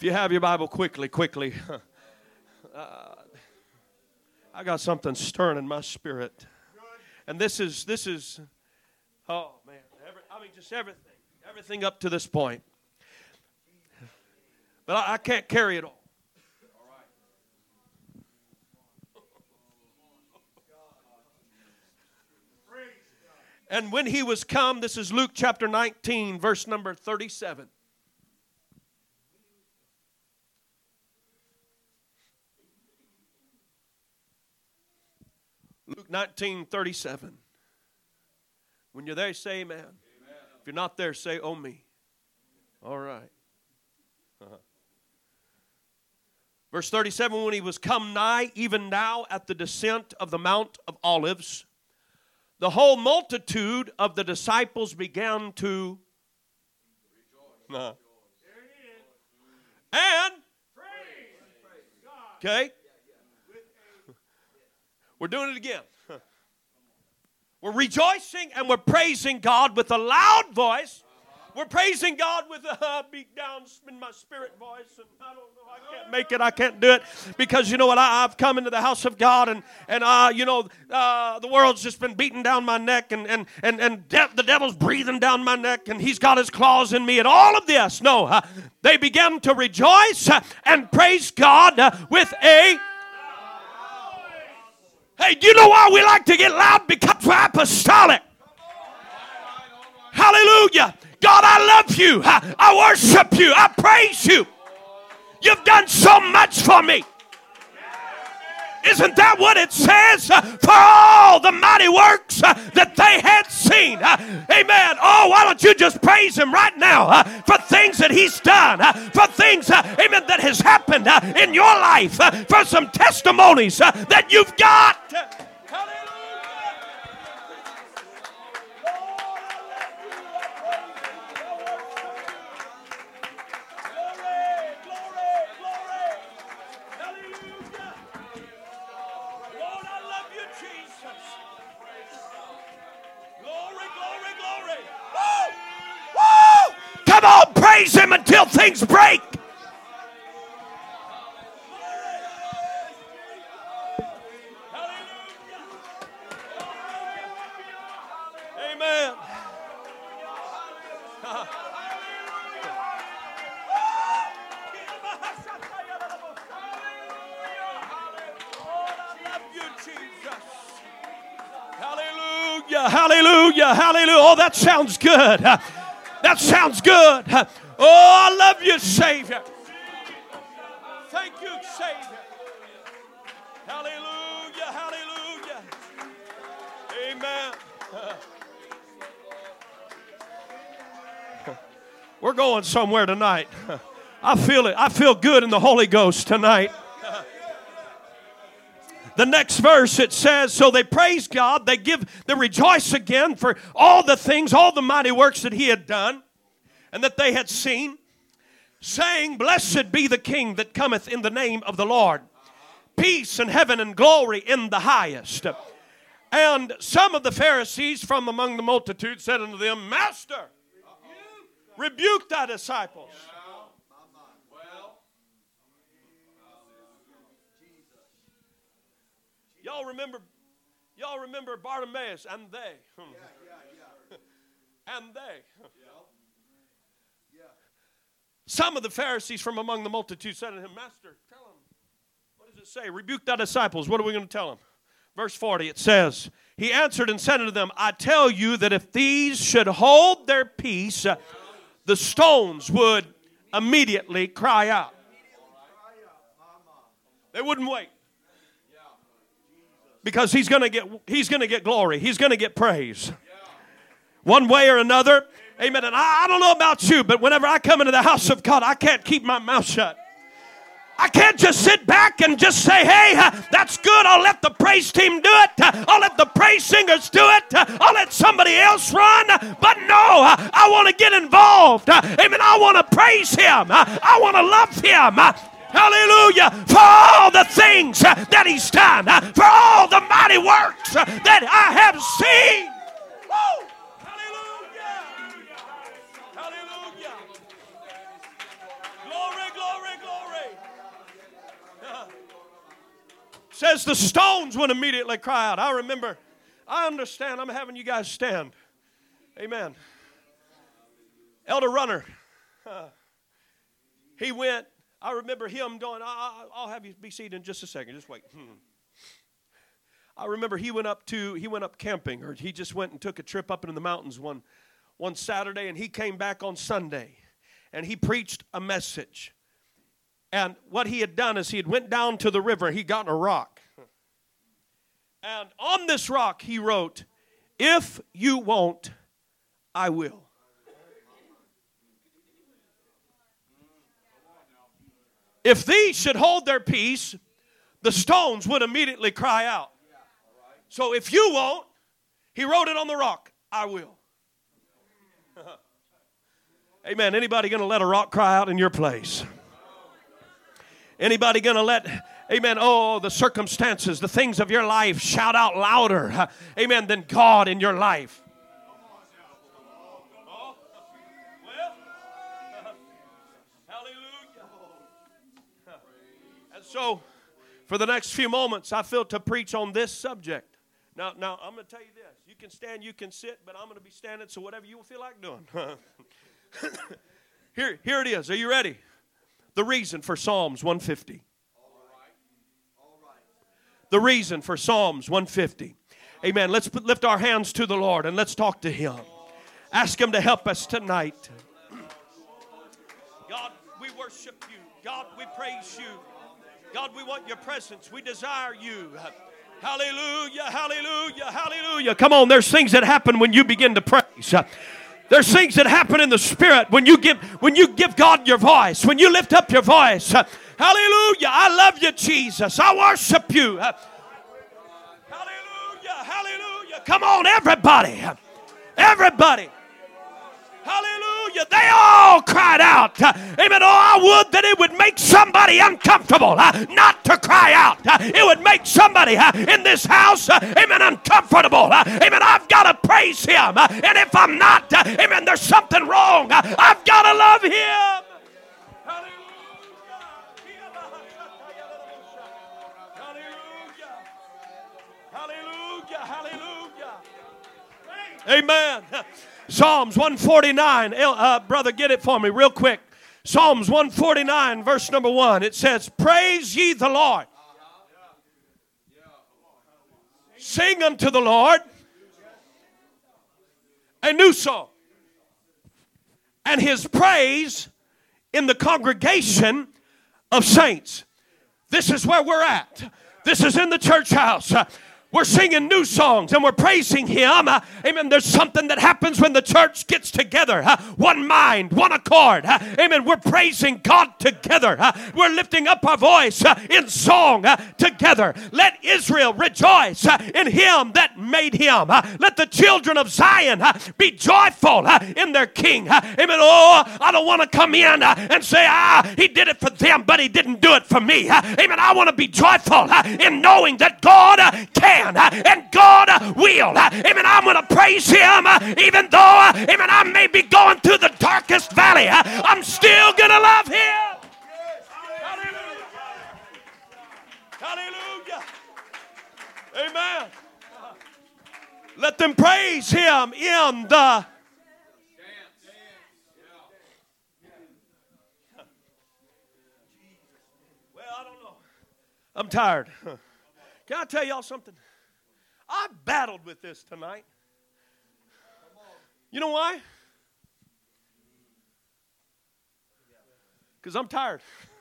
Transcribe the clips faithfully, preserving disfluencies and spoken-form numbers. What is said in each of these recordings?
you have your Bible, quickly, quickly. Uh, I got something stirring in my spirit. And this is, this is, oh man, every, I mean just everything, everything up to this point. But I, I can't carry it all. And when he was come, this is Luke chapter nineteen, verse number thirty-seven. Luke nineteen, thirty-seven. When you're there, say amen. Amen. If you're not there, say, oh me. All right. Uh-huh. Verse thirty-seven, when he was come nigh, even now at the descent of the Mount of Olives, the whole multitude of the disciples began to uh, and okay, we're doing it again. We're rejoicing and we're praising God with a loud voice. We're praising God with a uh, beat down in my spirit voice, and I don't know, I can't make it, I can't do it, because you know what, I, I've come into the house of God, and and uh, you know, uh, the world's just been beating down my neck, and and and and de- the devil's breathing down my neck, and he's got his claws in me, and all of this. No, uh, they began to rejoice uh, and praise God uh, with a. Hey, do you know why we like to get loud? Because we're apostolic. Hallelujah. God, I love you. I, I worship you. I praise you. You've done so much for me. Isn't that what it says? Uh, for all the mighty works uh, that they had seen. Uh, amen. Oh, why don't you just praise him right now uh, for things that he's done, uh, for things, uh, amen, that has happened uh, in your life, uh, for some testimonies uh, that you've got. Praise him until things break. Amen. Hallelujah, hallelujah, hallelujah. Oh, that sounds good. That sounds good. Oh, I love you, Savior. Thank you, Savior. Hallelujah, hallelujah. Amen. We're going somewhere tonight. I feel it. I feel good in the Holy Ghost tonight. The next verse, it says, so they praise God, they give, they rejoice again for all the things, all the mighty works that he had done and that they had seen, saying, blessed be the King that cometh in the name of the Lord. Peace and heaven and glory in the highest. And some of the Pharisees from among the multitude said unto them, Master, rebuke thy disciples. Y'all remember, y'all remember Bartimaeus and they. Yeah, yeah, yeah. And they. Yeah. Yeah. Some of the Pharisees from among the multitude said to him, Master, tell him, what does it say? Rebuke thy disciples. What are we going to tell them? Verse forty, it says, he answered and said unto them, I tell you that if these should hold their peace, uh, the stones would immediately cry out. They wouldn't wait. Because he's going to get he's going to get glory. He's going to get praise. One way or another. Amen. And I, I don't know about you, but whenever I come into the house of God, I can't keep my mouth shut. I can't just sit back and just say, hey, uh, that's good. I'll let the praise team do it. Uh, I'll let the praise singers do it. Uh, I'll let somebody else run. Uh, but no, uh, I want to get involved. Uh, amen. I want to praise him. Uh, I want to love him. Uh, Hallelujah, for all the things uh, that he's done, uh, for all the mighty works uh, that I have seen. Woo! Hallelujah. Hallelujah. Glory, glory, Says the stones would immediately cry out. I remember, I understand. I'm having you guys stand. Amen. Elder Runner, uh, he went. I remember him going, I, I'll have you be seated in just a second. Just wait. Hmm. I remember he went up to, he went up camping, or he just went and took a trip up into the mountains one, one Saturday, and he came back on Sunday, and he preached a message. And what he had done is he had went down to the river, he got a rock. And on this rock he wrote, "If you won't, I will." If these should hold their peace, the stones would immediately cry out. So if you won't, he wrote it on the rock, "I will." Amen. Anybody going to let a rock cry out in your place? Anybody going to let, amen, oh, the circumstances, the things of your life shout out louder, amen, than God in your life? Oh, well, hallelujah. And so, for the next few moments, I feel to preach on this subject. Now, now I'm going to tell you this. You can stand, you can sit, but I'm going to be standing, so whatever you feel like doing. here, here it is. Are you ready? The reason for Psalms one fifty. All right. All right. The reason for Psalms one fifty. Amen. Let's put, lift our hands to the Lord and let's talk to Him. Ask Him to help us tonight. God, we worship You. God, we praise You. God, we want Your presence. We desire You. Hallelujah, hallelujah, hallelujah. Come on, there's things that happen when you begin to praise. There's things that happen in the Spirit when you give when you give God your voice, when you lift up your voice. Hallelujah. I love You, Jesus. I worship You. Hallelujah, hallelujah. Come on, everybody. Everybody. Hallelujah. They all cried out. Amen. Oh, I would that it would make somebody uncomfortable uh, not to cry out. Uh, it would make somebody uh, in this house, uh, amen, uncomfortable. Uh, amen. I've got to praise Him. Uh, and if I'm not, uh, amen, there's something wrong. Uh, I've got to love Him. Hallelujah. Hallelujah. Amen. Psalms one forty-nine. Uh, brother, get it for me real quick. Psalms one forty-nine, verse number one. It says, "Praise ye the Lord. Sing unto the Lord a new song. And His praise in the congregation of saints." This is where we're at. This is in the church house. We're singing new songs and we're praising Him. Uh, amen. There's something that happens when the church gets together. Uh, one mind, one accord. Uh, amen. We're praising God together. Uh, we're lifting up our voice uh, in song uh, together. Let Israel rejoice uh, in Him that made him. Uh, let the children of Zion uh, be joyful uh, in their King. Uh, amen. Oh, I don't want to come in uh, and say, ah, He did it for them, but He didn't do it for me. Uh, amen. I want to be joyful uh, in knowing that God uh, can. And God will. Amen. I'm going to praise Him even though, amen, I may be going through the darkest valley. I'm still going to love Him. Hallelujah. Hallelujah. Amen. Let them praise Him in the well, I don't know. I'm tired. Can I tell y'all something? I battled with this tonight. You know why? Because I'm tired.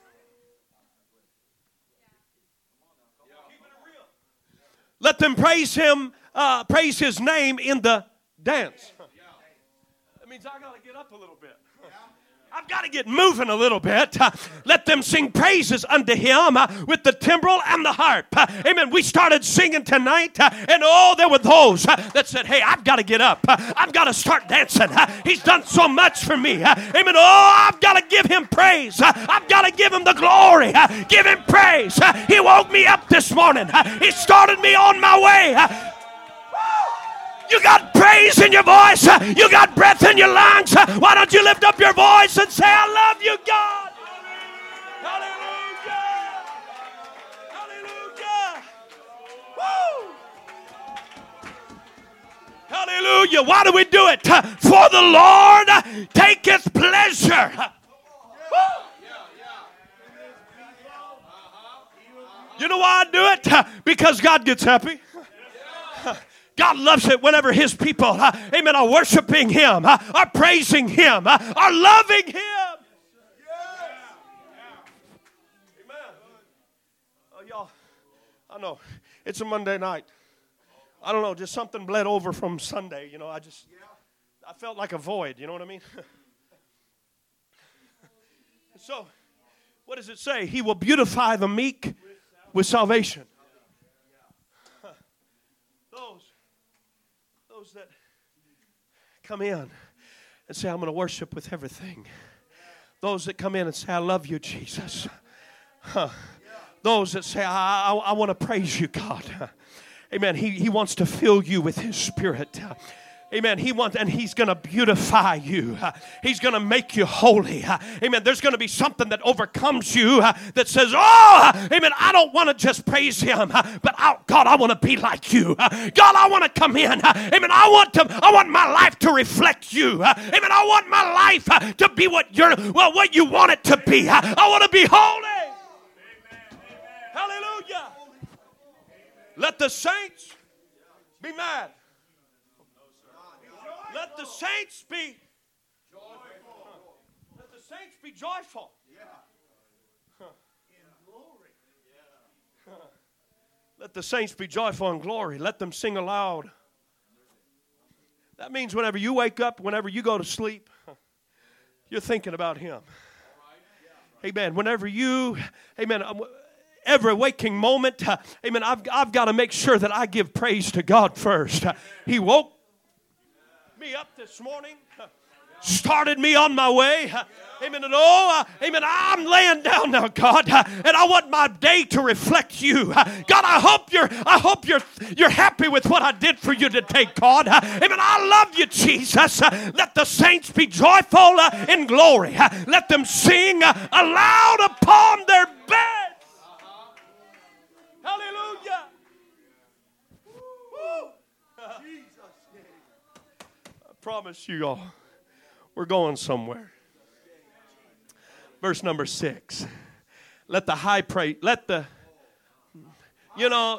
Let them praise Him, uh, praise His name in the dance. That means I got to get up a little bit. I've got to get moving a little bit. Uh, let them sing praises unto Him uh, with the timbrel and the harp. Uh, amen. We started singing tonight, uh, and oh, there were those uh, that said, hey, I've got to get up. Uh, I've got to start dancing. Uh, he's done so much for me. Uh, amen. Oh, I've got to give Him praise. Uh, I've got to give Him the glory. Uh, give Him praise. Uh, he woke me up this morning. Uh, he started me on my way. Uh, You got praise in your voice. You got breath in your lungs. Why don't you lift up your voice and say, I love You, God. Hallelujah. Hallelujah. Hallelujah. Why do we do it? For the Lord taketh pleasure. You know why I do it? Because God gets happy. God loves it whenever His people, amen, are worshiping Him, are praising Him, are loving Him. Y'all, I know it's a Monday night. I don't know, just something bled over from Sunday. You know, I just, I felt like a void. You know what I mean? So, what does it say? He will beautify the meek with salvation. Those, those that come in and say, I'm going to worship with everything. Those that come in and say, I love you, Jesus. Huh. Those that say, I, I, I want to praise you, God. Amen. He, he wants to fill you with His Spirit. Amen. He wants, and He's going to beautify you. He's going to make you holy. Amen. There's going to be something that overcomes you that says, oh, amen, I don't want to just praise Him, but I, God, I want to be like you. God, I want to come in. Amen. I want to, I want my life to reflect you. Amen. I want my life to be what you're, well, what you want it to be. I want to be holy. Hallelujah. Let the saints be mad. Let the saints be joyful. Let the saints be joyful. Let the saints be joyful in glory. Let them sing aloud. That means whenever you wake up, whenever you go to sleep, you're thinking about Him. Amen. Whenever you, amen, every waking moment, uh, amen, I've, I've got to make sure that I give praise to God first. Uh, he woke me up this morning, uh, started me on my way. Uh, amen. And oh, uh, amen, I'm laying down now, God, uh, and I want my day to reflect you. Uh, God, I hope you're, I hope you're, you're happy with what I did for you today, God. Uh, amen. I love you, Jesus. Uh, let the saints be joyful uh, in glory. Uh, let them sing uh, aloud upon their beds. Hallelujah. Woo. I promise you all, we're going somewhere. Verse number six. Let the high praise, let the, you know,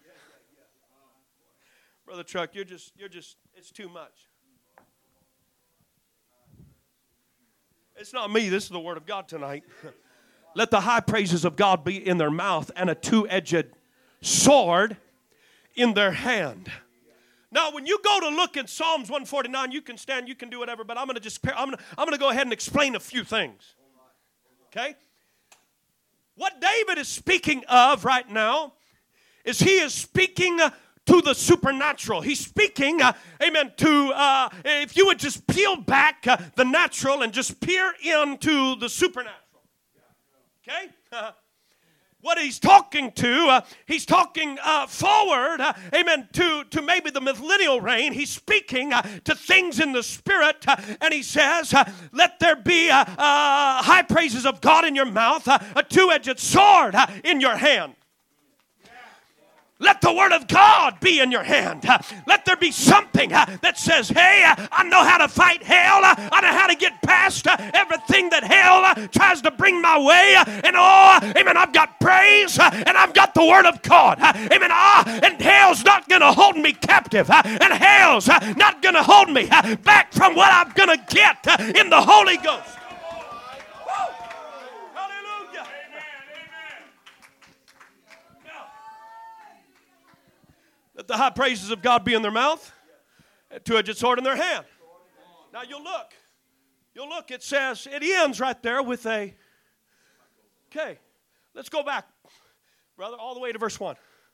Brother Truck, you're just, you're just, it's too much. It's not me, this is the Word of God tonight. Let the high praises of God be in their mouth and a two-edged sword in their hand. Now, when you go to look in Psalms one forty-nine, you can stand, you can do whatever, but I'm going to just, I'm going to, I'm going to go ahead and explain a few things. Okay? What David is speaking of right now is he is speaking uh, to the supernatural. He's speaking, uh, amen, to, uh, if you would just peel back uh, the natural and just peer into the supernatural. Okay? Uh, what he's talking to, uh, he's talking uh, forward, uh, amen, to, to maybe the millennial reign. He's speaking uh, to things in the spirit, uh, and he says, uh, let there be uh, uh, high praises of God in your mouth, uh, a two-edged sword uh, in your hand. Let the Word of God be in your hand. Uh, let there be something uh, that says, hey, uh, I know how to fight hell. Uh, I know how to get past uh, everything that hell uh, tries to bring my way. Uh, and oh, amen, I've got praise uh, and I've got the Word of God. Uh, amen, ah, and hell's not going to hold me captive. Uh, and hell's uh, not going to hold me uh, back from what I'm going to get uh, in the Holy Ghost. Let the high praises of God be in their mouth, a two-edged sword in their hand. Now you'll look. You'll look. It says, it ends right there with a, okay, let's go back, brother, all the way to verse one.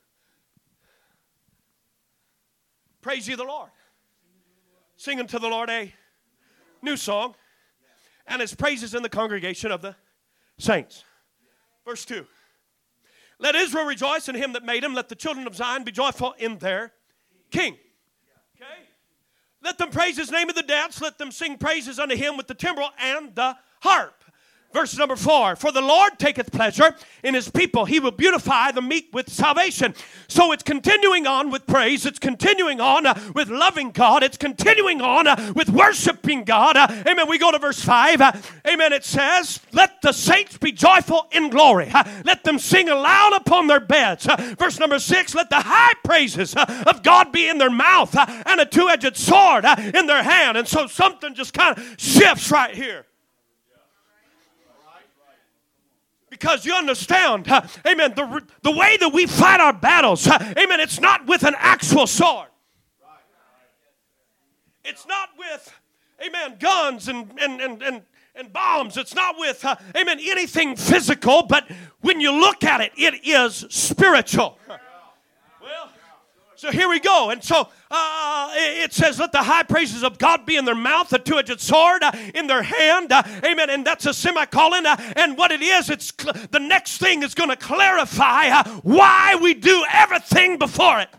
Praise ye the Lord. Sing unto the Lord a new song, and His praises in the congregation of the saints. Verse two. Let Israel rejoice in Him that made him. Let the children of Zion be joyful in their King. Okay? Let them praise His name in the dance. Let them sing praises unto Him with the timbrel and the harp. Verse number four, for the Lord taketh pleasure in his people. He will beautify the meek with salvation. So it's continuing on with praise. It's continuing on uh, with loving God. It's continuing on uh, with worshiping God. Uh, amen. We go to verse five. Uh, amen. It says, let the saints be joyful in glory. Uh, let them sing aloud upon their beds. Uh, verse number six, let the high praises uh, of God be in their mouth uh, and a two-edged sword uh, in their hand. And so something just kind of shifts right here. Because you understand, uh, amen, the, the way that we fight our battles, uh, amen, it's not with an actual sword. It's not with, amen, guns and, and, and, and, and bombs. It's not with, uh, amen, anything physical, but when you look at it, it is spiritual. Well, so here we go. And so uh, it says, let the high praises of God be in their mouth, a two-edged sword uh, in their hand. Uh, amen. And that's a semicolon. Uh, and what it is, it's cl- the next thing is going to clarify uh, why we do everything before it.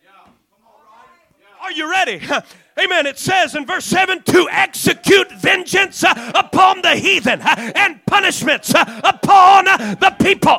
Are you ready? Amen. It says in verse seven, to execute vengeance uh, upon the heathen uh, and punishments uh, upon uh, the people.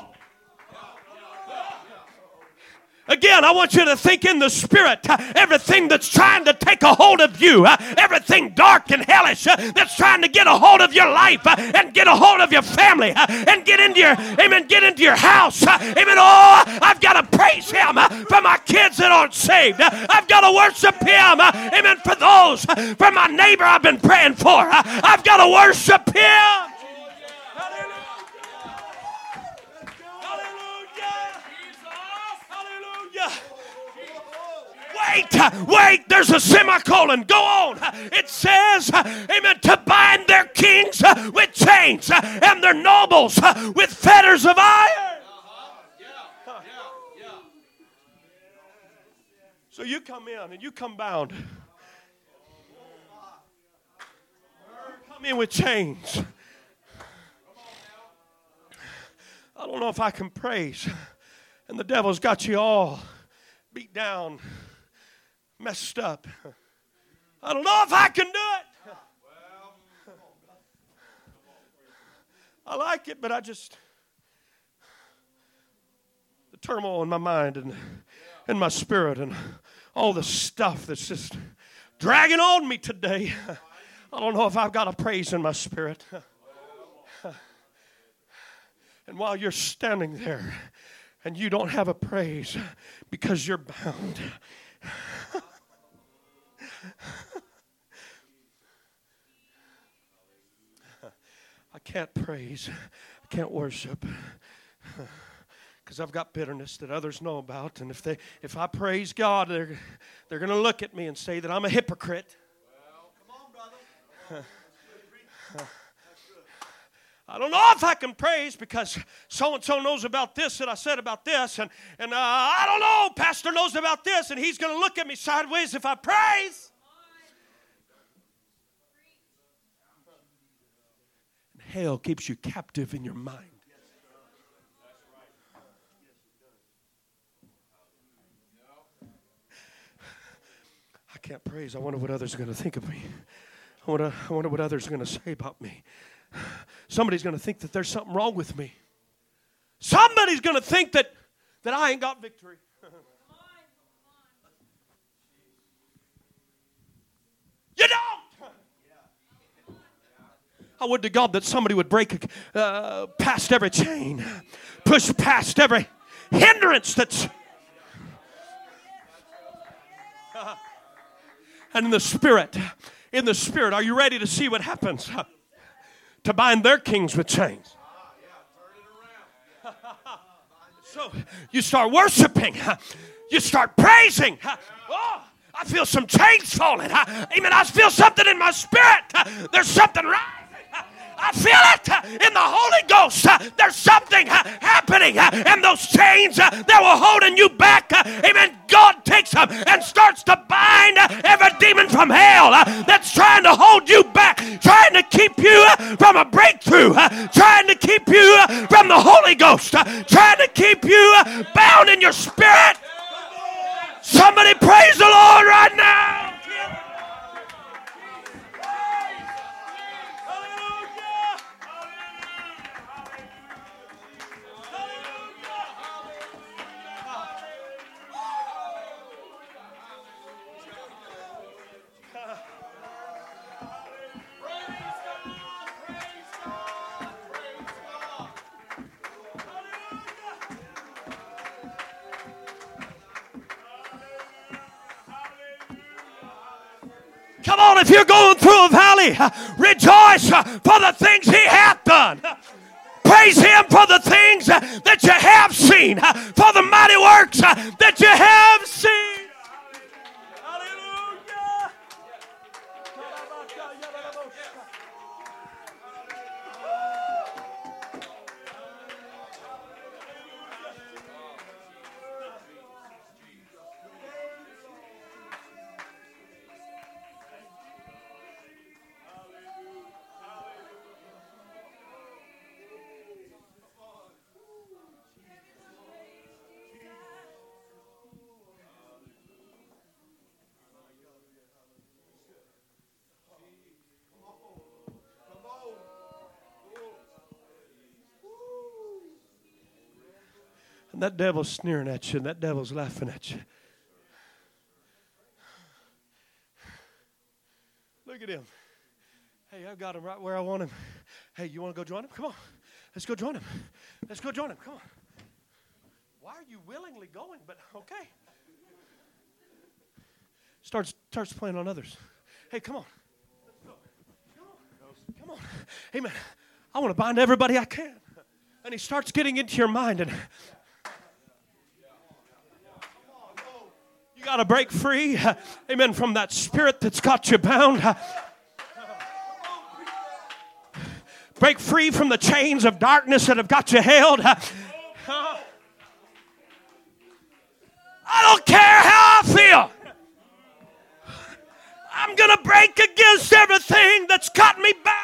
Again, I want you to think in the spirit, uh, everything that's trying to take a hold of you, uh, everything dark and hellish uh, that's trying to get a hold of your life uh, and get a hold of your family uh, and get into your, amen, get into your house. Uh, amen. Oh, I've got to praise him uh, for my kids that aren't saved. Uh, I've got to worship him. Uh, amen. For those, uh, for my neighbor I've been praying for. Uh, I've got to worship him. Wait, wait, there's a semicolon. Go on. It says, amen, to bind their kings with chains and their nobles with fetters of iron. So you come in and you come bound. Come in with chains. I don't know if I can praise. And the devil's got you all beat down, messed up. I don't know if I can do it. I like it, but I just, the turmoil in my mind and in my spirit and all the stuff that's just dragging on me today. I don't know if I've got a praise in my spirit. And while you're standing there and you don't have a praise because you're bound, I can't praise, I can't worship because I've got bitterness that others know about. And if they, if I praise God, they're, they're going to look at me and say that I'm a hypocrite. Well, come on, brother. I don't know if I can praise because so-and-so knows about this that I said about this. And, and uh, I don't know, pastor knows about this, and he's going to look at me sideways if I praise. And hell keeps you captive in your mind. I can't praise. I wonder what others are going to think of me. I wonder, I wonder what others are going to say about me. Somebody's going to think that there's something wrong with me. Somebody's going to think that, that I ain't got victory. You don't. I would to God that somebody would break uh, past every chain, push past every hindrance that's... And in the spirit, in the spirit, are you ready to see what happens? To bind their kings with chains. So you start worshiping. You start praising. Oh, I feel some chains falling. Amen. I feel something in my spirit. There's something rising. I feel it in the Holy Ghost. There's something happening. And those chains that were holding you back, amen, God takes them and starts to bind every demon from hell that's trying to hold you back, trying to keep you from a breakthrough, trying to keep you from the Holy Ghost, trying to keep you bound in your spirit. Somebody praise the Lord right now. Come on, if you're going through a valley, rejoice for the things He hath done. Praise Him for the things that you have seen, for the mighty works that you have seen. Hallelujah. And that devil's sneering at you, and that devil's laughing at you. Look at him. Hey, I've got him right where I want him. Hey, you want to go join him? Come on. Let's go join him. Let's go join him. Come on. Why are you willingly going? But okay. Starts, starts playing on others. Hey, come on. Let's go. Come on. Come on. Hey, man, I want to bind everybody I can. And he starts getting into your mind, and you got to break free, amen, from that spirit that's got you bound. Break free from the chains of darkness that have got you held. I don't care how I feel. I'm going to break against everything that's got me bound.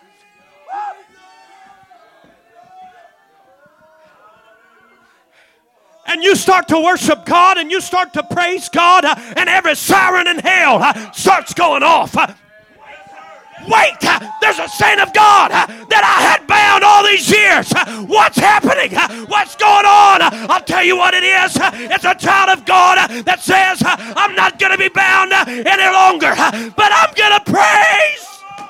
And you start to worship God and you start to praise God, uh, and every siren in hell uh, starts going off. Uh, wait, uh, there's a saint of God uh, that I had bound all these years. Uh, what's happening? Uh, what's going on? Uh, I'll tell you what it is. Uh, it's a child of God uh, that says, uh, I'm not going to be bound uh, any longer, uh, but I'm going to praise.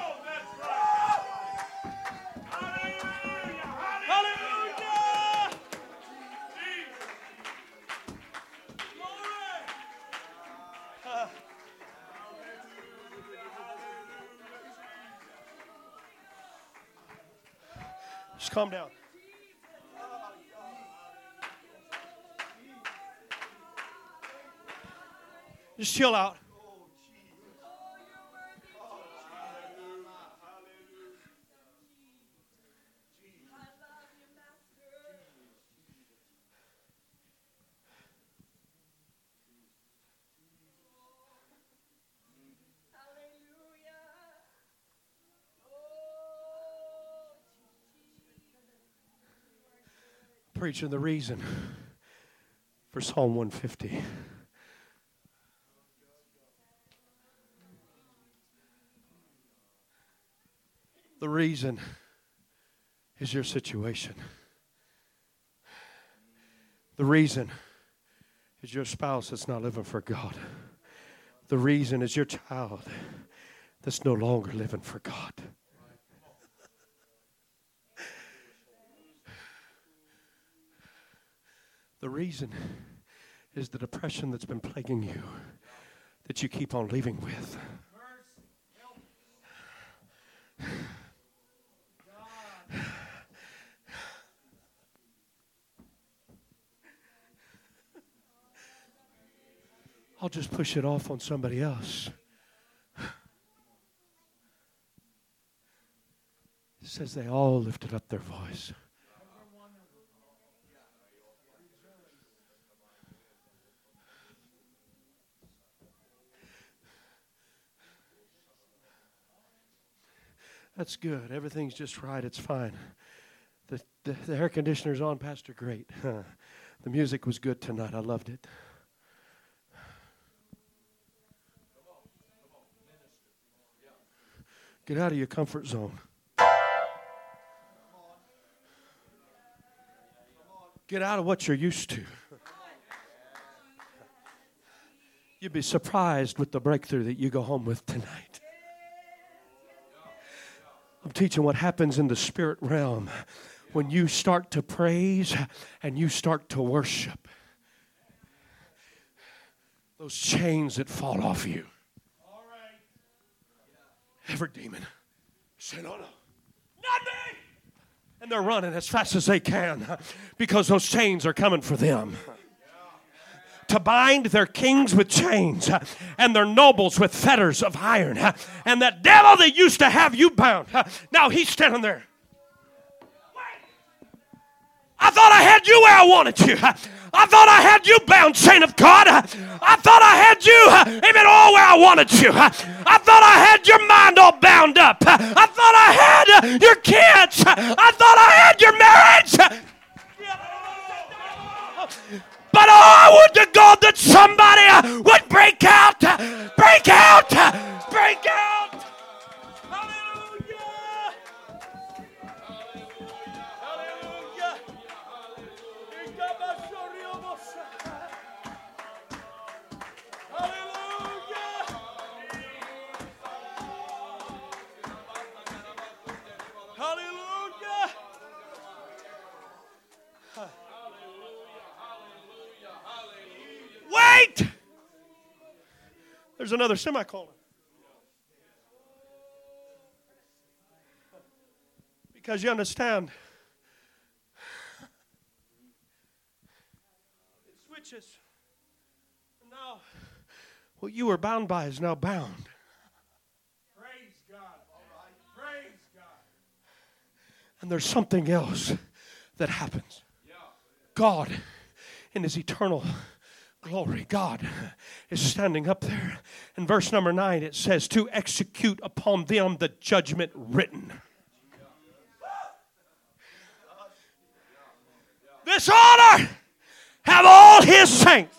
Just calm down. Just chill out. Preaching the reason for Psalm one fifty. The reason is your situation. The reason is your spouse that's not living for God. The reason is your child that's no longer living for God. The reason is the depression that's been plaguing you, that you keep on living with. I'll just push it off on somebody else. It says they all lifted up their voice. That's good. Everything's just right. It's fine. The, the, the air conditioner's on, Pastor. Great. Huh. The music was good tonight. I loved it. Get out of your comfort zone. Get out of what you're used to. You'd be surprised with the breakthrough that you go home with tonight. I'm teaching what happens in the spirit realm when you start to praise and you start to worship. Those chains that fall off you. every demon. Say, no, no, not me. And they're running as fast as they can because those chains are coming for them. To bind their kings with chains and their nobles with fetters of iron. And that devil that used to have you bound, now he's standing there. I thought I had you where I wanted you. I thought I had you bound, saint of God. I thought I had you, amen, all where I wanted you. I thought I had your mind all bound up. I thought I had your kids. I thought I had your marriage. But oh, I would to God that somebody would break out, break out, break out. Hallelujah. Hallelujah. Hallelujah. Hallelujah. Wait! There's another semicolon. Because you understand, it switches. And now, what you were bound by is now bound. Praise God. All right. Praise God. And there's something else that happens. God, in His eternal glory, God is standing up there. In verse number nine, it says, to execute upon them the judgment written. This honor have all His saints.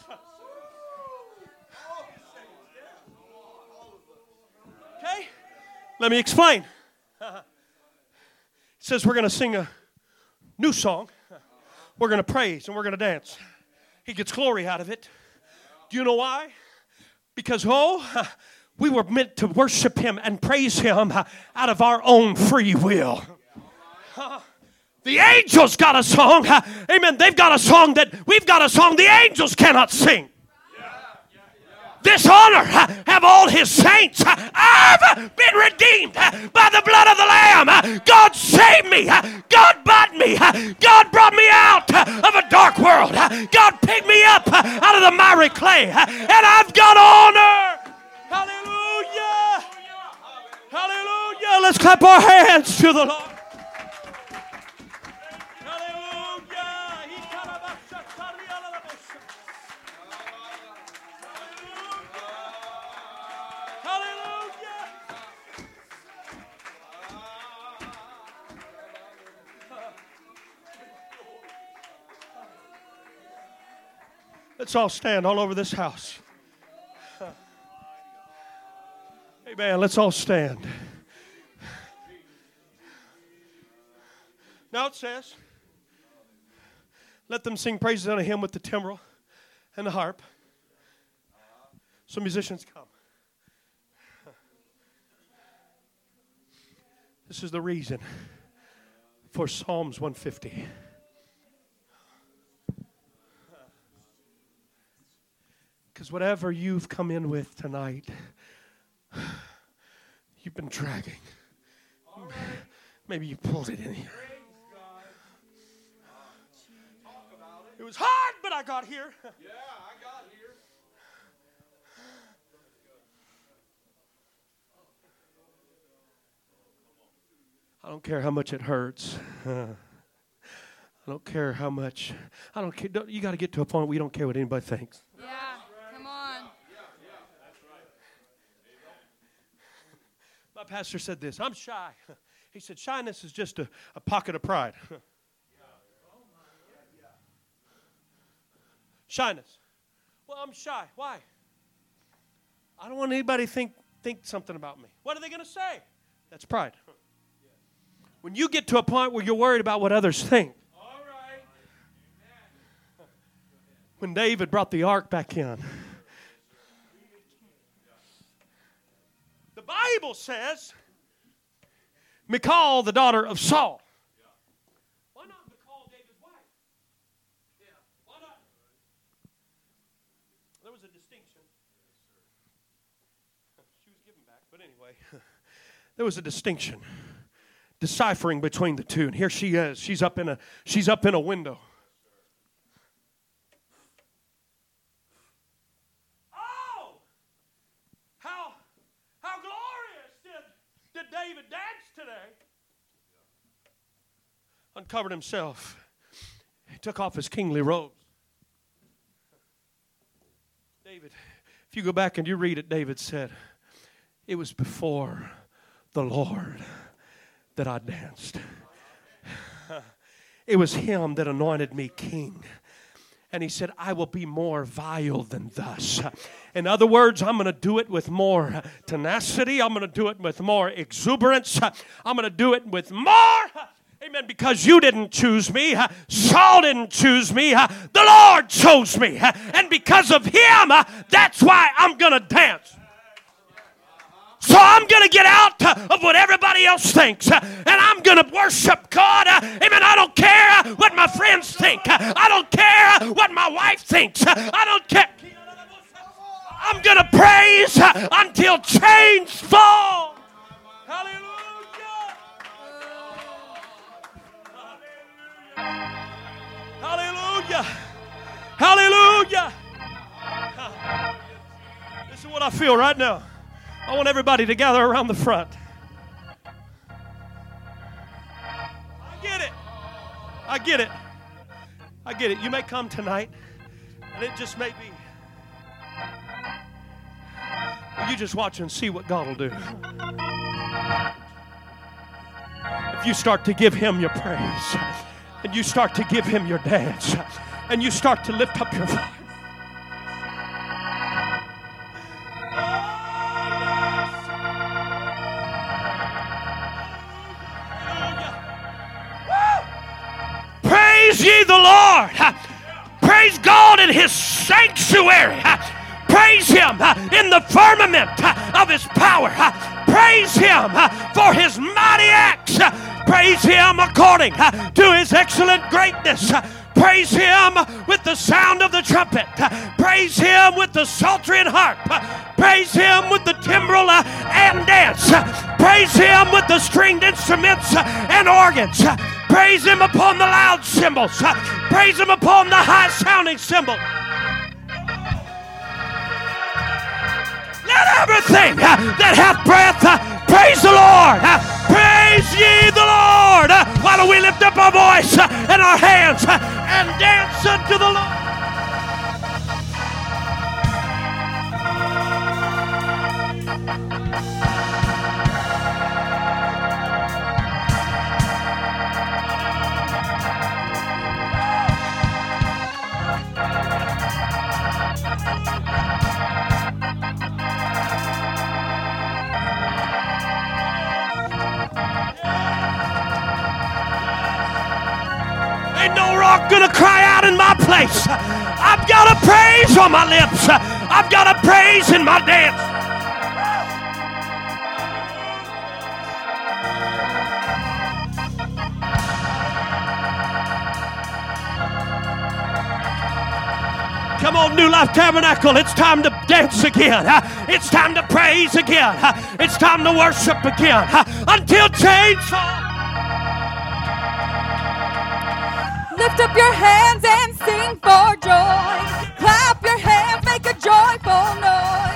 Okay? Let me explain. It says we're going to sing a new song. We're going to praise and we're going to dance. He gets glory out of it. Do you know why? Because, oh, we were meant to worship Him and praise Him out of our own free will. The angels got a song. Amen. They've got a song that we've got a song the angels cannot sing. This honor have all His saints. I've been redeemed by the blood of the Lamb. God saved me. God bought me. God brought me out of a dark world. God picked me up out of the miry clay. And I've got honor. Hallelujah. Hallelujah. Let's clap our hands to the Lord. Let's all stand all over this house. Amen. Let's all stand. Now it says, let them sing praises unto Him with the timbrel and the harp. So musicians come. This is the reason for Psalms one fifty. Because whatever you've come in with tonight, you've been dragging. Maybe you pulled it in here. It was hard, but I got here. Yeah, I got here. I don't care how much it hurts. I don't care how much. I don't care. You got to get to a point where you don't care what anybody thinks. Yeah. My pastor said this, I'm shy. He said, shyness is just a, a pocket of pride. Shyness. Well, I'm shy. Why? I don't want anybody to think, think something about me. What are they going to say? That's pride. When you get to a point where you're worried about what others think. All right. When David brought the ark back in, the Bible says, Michal, the daughter of Saul. Why not Michal, David's wife? Why not? There was a distinction. She was given back, but anyway. There was a distinction, deciphering between the two. And here she is. She's up in a, she's up in a window. Oh! How, how glorious did, did David dance today? Uncovered himself. He took off his kingly robes. David, if you go back and you read it, David said, it was before the Lord that I danced. It was him that anointed me king. And he said, I will be more vile than thus. In other words, I'm going to do it with more tenacity. I'm going to do it with more exuberance. I'm going to do it with more. Amen. Because you didn't choose me. Saul didn't choose me. The Lord chose me. And because of him, that's why I'm going to dance. So I'm going to get out of what everybody else thinks. And I'm going to worship God. Amen. I don't care what my friends think. I don't care what my wife thinks. I don't care. I'm going to praise until chains fall. Hallelujah. Hallelujah. Hallelujah. This is what I feel right now. I want everybody to gather around the front. I get it. I get it. I get it. You may come tonight, and it just may be. Well, you just watch and see what God will do. If you start to give Him your praise, and you start to give Him your dance, and you start to lift up your voice. Praise ye the Lord. Praise God in His sanctuary. Praise Him in the firmament of His power. Praise Him for His mighty acts. Praise Him according to His excellent greatness. Praise Him with the sound of the trumpet. Praise Him with the psaltery and harp. Praise Him with the timbrel and dance. Praise Him with the stringed instruments and organs. Praise Him upon the loud cymbals. Praise Him upon the high sounding cymbal. Let everything that hath breath praise the Lord. Praise ye the Lord. Why don't we lift up our voice and our hands and dance unto the Lord? Ain't no rock gonna cry out in my place. I've got a praise on my lips. I've got a praise in my dance. Come on, New Life Tabernacle. It's time to dance again. It's time to praise again. It's time to worship again. Until chains fall. Lift up your hands and sing for joy. Clap your hands, make a joyful noise.